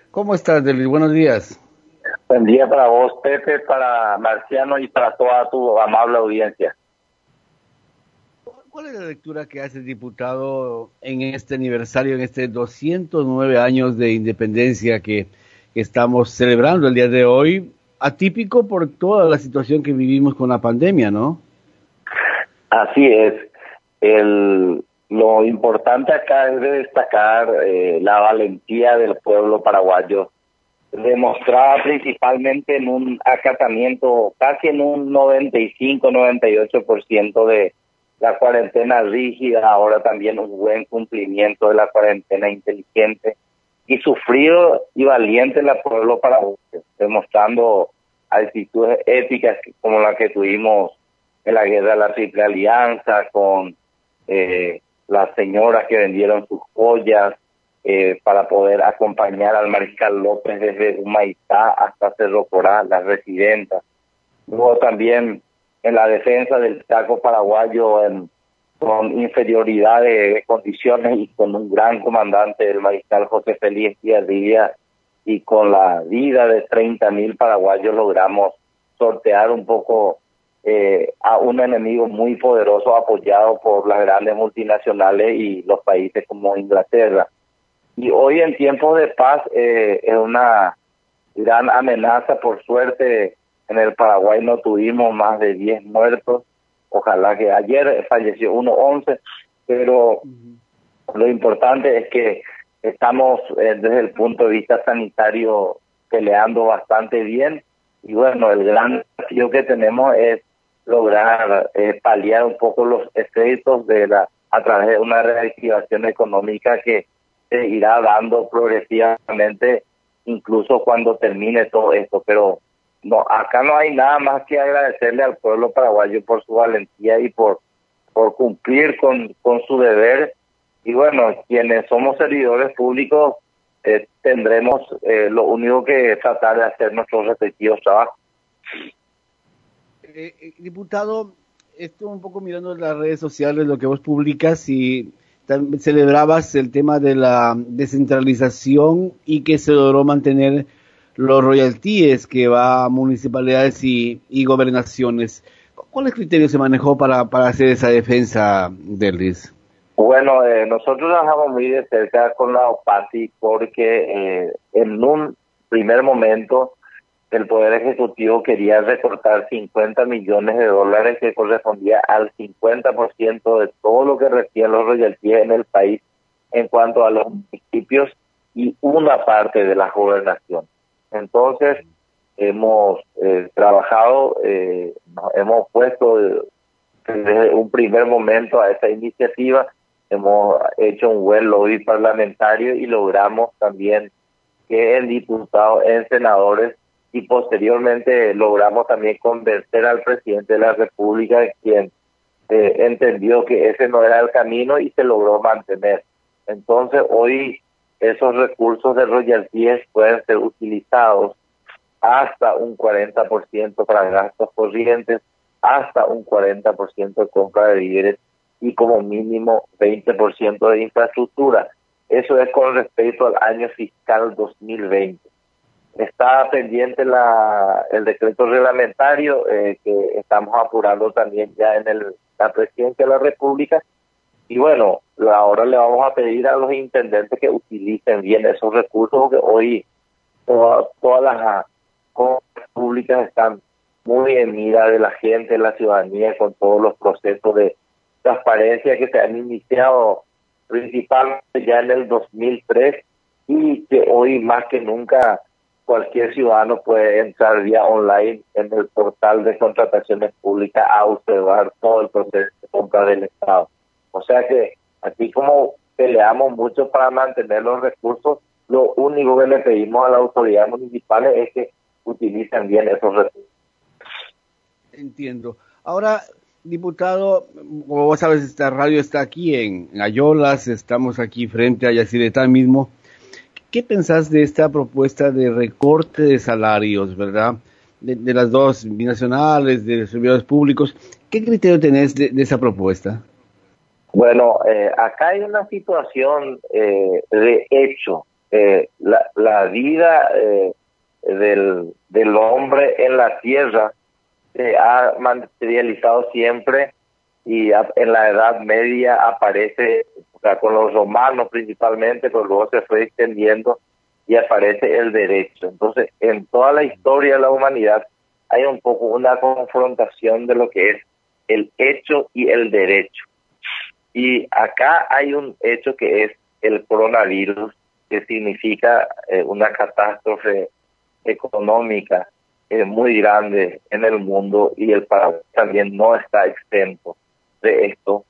¿Cómo estás, Delis? Buenos días. Buen día para vos, Pepe, para Marciano y para toda tu amable audiencia. ¿Cuál es la lectura que hace el diputado en este aniversario, en este 209 años de independencia que estamos celebrando el día de hoy? Atípico por toda la situación que vivimos con la pandemia, ¿no? Así es. Lo importante acá es de destacar la valentía del pueblo paraguayo, demostrada principalmente en un acatamiento, casi en un 95-98% de la cuarentena rígida, ahora también un buen cumplimiento de la cuarentena inteligente y sufrido y valiente el pueblo paraguayo, demostrando actitudes éticas como la que tuvimos en la guerra de la Triple Alianza, con las señoras que vendieron sus joyas para poder acompañar al Mariscal López desde Humaitá hasta Cerro Corá, las residentas. Luego también en la defensa del Chaco paraguayo con inferioridad de condiciones y con un gran comandante, el Mariscal José Félix Díaz, y con la vida de 30.000 paraguayos logramos sortear un poco a un enemigo muy poderoso apoyado por las grandes multinacionales y los países como Inglaterra. Y hoy en tiempos de paz es una gran amenaza. Por suerte en el Paraguay no tuvimos más de 10 muertos. Ojalá que ayer falleció 11, pero lo importante es que estamos desde el punto de vista sanitario peleando bastante bien. Y bueno, el gran desafío que tenemos es lograr paliar un poco los efectos a través de una reactivación económica que se irá dando progresivamente incluso cuando termine todo esto. Pero no, acá no hay nada más que agradecerle al pueblo paraguayo por su valentía y por cumplir con su deber. Y bueno, quienes somos servidores públicos tendremos lo único que tratar de hacer nuestros respectivos trabajos. Diputado, estoy un poco mirando en las redes sociales lo que vos publicas y celebrabas el tema de la descentralización y que se logró mantener los royalties que va a municipalidades y gobernaciones. ¿Cuáles criterios se manejó para hacer esa defensa, Delis? Bueno, nosotros trabajamos muy de cerca con la OPACI porque en un primer momento el Poder Ejecutivo quería recortar 50 millones de dólares que correspondía al 50% de todo lo que reciben los royalties en el país en cuanto a los municipios y una parte de la gobernación. Entonces, hemos trabajado, hemos puesto desde un primer momento a esa iniciativa, hemos hecho un buen lobby parlamentario y logramos también que en diputados, en senadores, y posteriormente logramos también convencer al presidente de la República, quien entendió que ese no era el camino y se logró mantener. Entonces hoy esos recursos de royalties pueden ser utilizados hasta un 40% para gastos corrientes, hasta un 40% de compra de víveres y como mínimo 20% de infraestructura. Eso es con respecto al año fiscal 2020. Está pendiente el decreto reglamentario que estamos apurando también ya en la presidencia de la República. Y bueno, ahora le vamos a pedir a los intendentes que utilicen bien esos recursos, porque hoy todas las compras públicas están muy en mira de la gente, de la ciudadanía, con todos los procesos de transparencia que se han iniciado principalmente ya en el 2003 y que hoy más que nunca cualquier ciudadano puede entrar vía online en el portal de contrataciones públicas a observar todo el proceso de compra del Estado. O sea que así como peleamos mucho para mantener los recursos, lo único que le pedimos a las autoridades municipales es que utilicen bien esos recursos. Entiendo. Ahora, diputado, como vos sabes, esta radio está aquí en Ayolas, estamos aquí frente a Yacyretá mismo. ¿Qué pensás de esta propuesta de recorte de salarios, verdad? De las dos binacionales, de los servidores públicos. ¿Qué criterio tenés de esa propuesta? Bueno, acá hay una situación de hecho. la vida del hombre en la tierra se ha materializado siempre y en la Edad Media aparece, o sea, con los romanos principalmente, pero luego se fue extendiendo y aparece el derecho. Entonces, en toda la historia de la humanidad hay un poco una confrontación de lo que es el hecho y el derecho. Y acá hay un hecho que es el coronavirus, que significa una catástrofe económica muy grande en el mundo, y el Paraguay también no está exento de esto,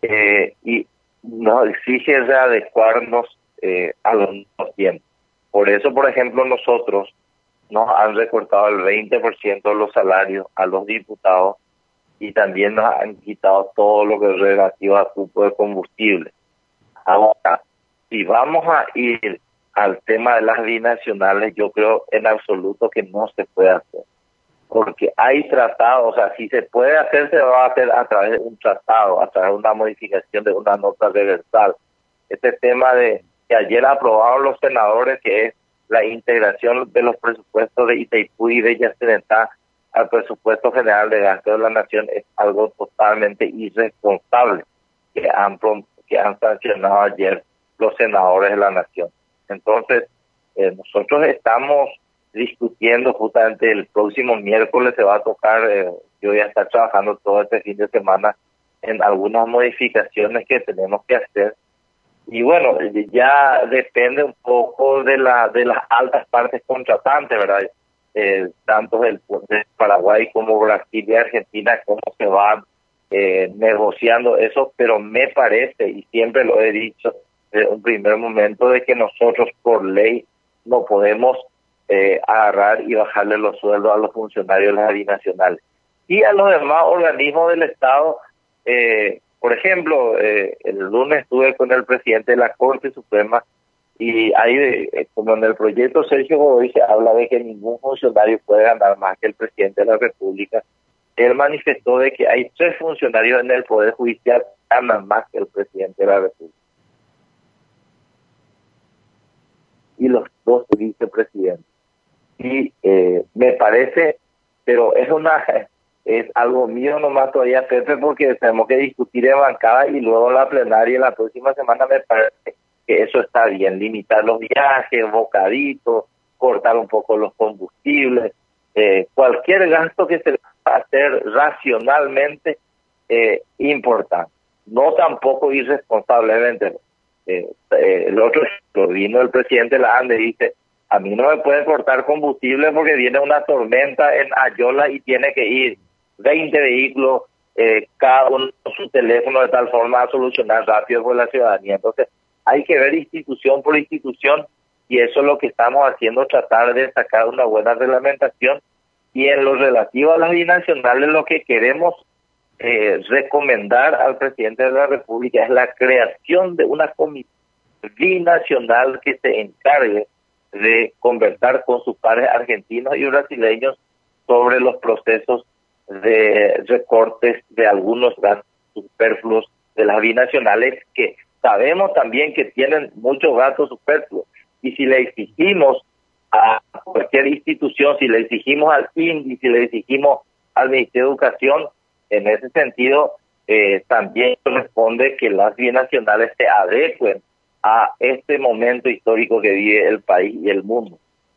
y nos exige readecuarnos a los nuevos tiempos. Por eso, por ejemplo, nosotros nos han recortado el 20% de los salarios a los diputados y también nos han quitado todo lo que es relativo a cupo de combustible. Ahora, si vamos a ir al tema de las binacionales, yo creo en absoluto que no se puede hacer. Porque hay tratados, o sea, si se puede hacer, se va a hacer a través de un tratado, a través de una modificación de una nota reversal. Este tema de que ayer aprobaron los senadores, que es la integración de los presupuestos de Itaipú y de Yacyretá al presupuesto general de gasto de la nación, es algo totalmente irresponsable que han sancionado ayer los senadores de la nación. Entonces, nosotros estamos discutiendo justamente el próximo miércoles se va a tocar, yo voy a estar trabajando todo este fin de semana en algunas modificaciones que tenemos que hacer. Y bueno, ya depende un poco de las altas partes contratantes, ¿verdad? Tanto de Paraguay como Brasil y Argentina, cómo se van negociando eso, pero me parece, y siempre lo he dicho desde un primer momento, de que nosotros por ley no podemos agarrar y bajarle los sueldos a los funcionarios de las binacionales. Y a los demás organismos del Estado, por ejemplo, el lunes estuve con el presidente de la Corte Suprema y ahí, como en el proyecto Sergio Godoy se habla de que ningún funcionario puede ganar más que el presidente de la República, él manifestó de que hay 3 funcionarios en el Poder Judicial que ganan más que el presidente de la República. Y los 2 vicepresidentes. Y me parece, pero es algo mío nomás todavía, Pepe, porque tenemos que discutir en bancada y luego en la plenaria la próxima semana. Me parece que eso está bien, limitar los viajes, bocaditos, cortar un poco los combustibles, cualquier gasto que se va a hacer racionalmente importante, no tampoco irresponsablemente. El otro vino el presidente de la ANDE y dice, a mí no me pueden cortar combustible porque viene una tormenta en Ayola y tiene que ir 20 vehículos, cada uno con su teléfono, de tal forma a solucionar rápido por la ciudadanía. Entonces, hay que ver institución por institución, y eso es lo que estamos haciendo, tratar de sacar una buena reglamentación. Y en lo relativo a las binacionales, lo que queremos recomendar al presidente de la República es la creación de una comisión binacional que se encargue de conversar con sus pares argentinos y brasileños sobre los procesos de recortes de algunos gastos superfluos de las binacionales, que sabemos también que tienen muchos gastos superfluos. Y si le exigimos a cualquier institución, si le exigimos al INDI, si le exigimos al Ministerio de Educación, en ese sentido también corresponde que las binacionales se adecuen a este momento histórico que vive el país y el mundo.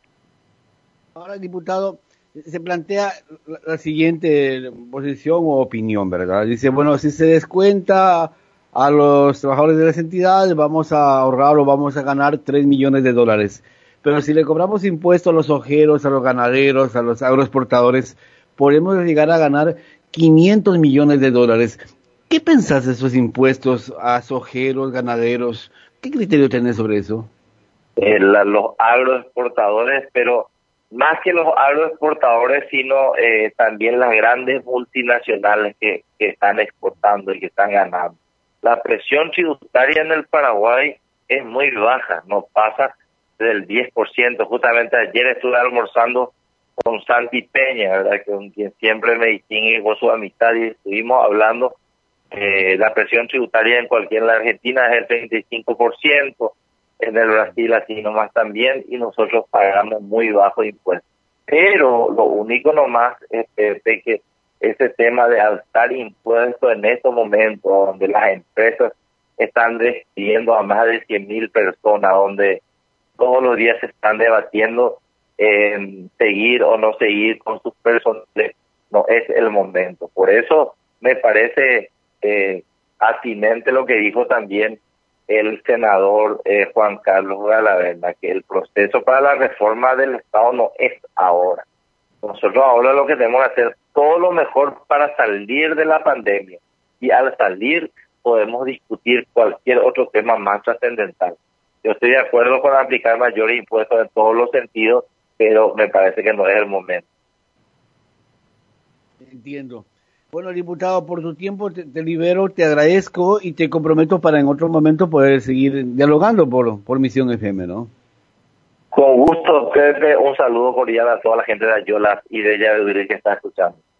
Ahora, diputado, se plantea la siguiente posición o opinión, ¿verdad? Dice, bueno, si se descuenta a los trabajadores de las entidades, vamos a ahorrar o vamos a ganar 3 millones de dólares. Pero si le cobramos impuestos a los ojeros, a los ganaderos, a los agroexportadores, podemos llegar a ganar 500 millones de dólares. ¿Qué pensás de esos impuestos a sojeros, ganaderos? ¿Qué criterio tenés sobre eso? Los agroexportadores, pero más que los agroexportadores, sino también las grandes multinacionales que están exportando y que están ganando. La presión tributaria en el Paraguay es muy baja, no pasa del 10%. Justamente ayer estuve almorzando con Santi Peña, ¿verdad?, con quien siempre me distingue por su amistad, y estuvimos hablando. La presión tributaria en la Argentina es el 35%, en el Brasil así nomás también, y nosotros pagamos muy bajo impuesto. Pero lo único nomás es de que ese tema de alzar impuestos en estos momentos, donde las empresas están despidiendo a más de 100.000 personas, donde todos los días se están debatiendo en seguir o no seguir con sus personas, no es el momento. Por eso me parece atinente lo que dijo también el senador Juan Carlos Galavenda, que el proceso para la reforma del Estado no es ahora. Nosotros ahora lo que tenemos que hacer todo lo mejor para salir de la pandemia, y al salir podemos discutir cualquier otro tema más trascendental. Yo estoy de acuerdo con aplicar mayores impuestos en todos los sentidos, pero me parece que no es el momento. Entiendo. Bueno, diputado, por tu tiempo te libero, te agradezco y te comprometo para en otro momento poder seguir dialogando por Misión FM, ¿no? Con gusto, Pepe, un saludo cordial a toda la gente de Ayolas y de Yabebirí que está escuchando.